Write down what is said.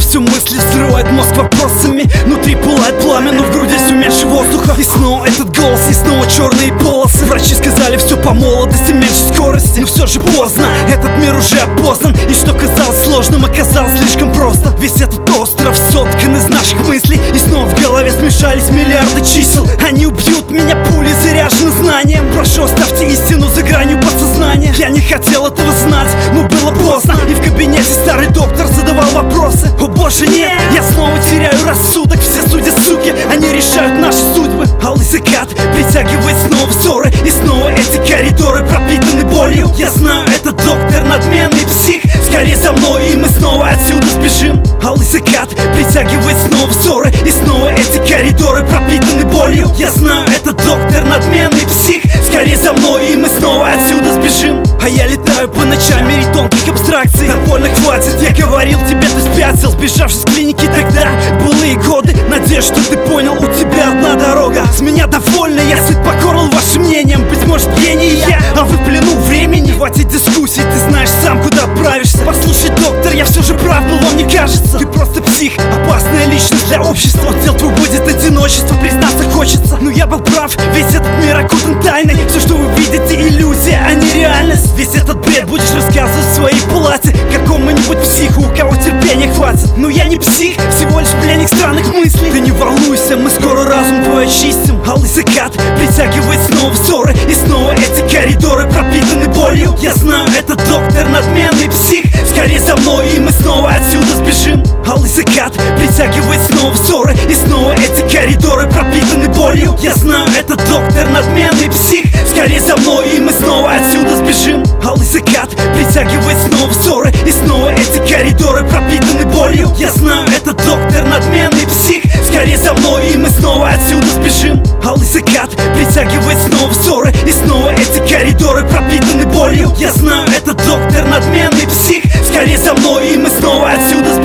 все мысли взрывает мозг вопросами. Внутри пылает пламя, но в груди все меньше воздуха. И снова этот голос, и снова черные полосы. Врачи сказали все по молодости, меньше скорости. Но все же поздно, этот мир уже опознан. И что казалось сложным, оказалось слишком просто. Весь этот остров соткан из наших мыслей. И снова в голове смешались миллиарды чисел. Они убьют меня, пули заряжены знанием. Прошу, оставьте истину за гранью подсознания. Я не хотел этого знать, но было поздно. И в кабинете старый доктор задавал вопросы. О боже, нет, я снова теряю рассудок. Все судят, суки, они решают наши судьбы. Алый закат притягивает снова взоры. И снова эти коридоры пропитаны болью. Я знаю, этот доктор надменный псих. Скорее за мной, и мы снова отсюда сбежим. Алый закат притягивает снова взоры. И снова эти коридоры пропитаны болью. Я знаю, этот доктор надменный псих. Скорее за мной, и мы снова отсюда сбежим. А я летаю по ночам, мире тонких абстракций. Довольно хватит, я говорил тебе, ты спятил. Сбежавший с клиники тогда, былые годы. Надеюсь, что ты понял, у тебя одна дорога. С меня довольно, я сыт по горлу вашим мнением. Быть может, гений я, а вы в плену времени. Хватит дискуссий, ты знаешь сам, куда отправишься. Послушай, доктор, я все же прав был, вам не кажется? Ты просто псих, опасная личность для общества. Отдел твой будет одиночество, признаться хочется. Но я был прав, весь этот мир окутан тайной. Все, что вы видите, иллюзия, а не реальность. Весь этот бред будешь рассказывать в своей палате какому-нибудь психу, у кого терпения хватит. Но я не псих, всего лишь пленник странных мыслей. Ты не волнуйся, мы скоро разум твой очистим. Алый закат притягивает снова взоры. И снова эти коридоры пропитаны болью. Я знаю, этот доктор надменный псих. Скорее за мной, и мы снова отсюда сбежим. Алый закат притягивает снова взоры. И снова эти коридоры пропитаны болью. Я знаю, этот доктор надменный псих. Скорее за мной, и мы снова отсюда сбежим. Алый закат притягивает снова взоры. И снова эти коридоры пропитаны болью. Я знаю, этот доктор надменный псих. Скорее за мной, и мы снова отсюда сбежим. Алый закат притягивает снова взоры. И снова эти коридоры пропитаны болью. Я знаю, этот доктор надменный псих. Скорее за мной, и мы снова отсюда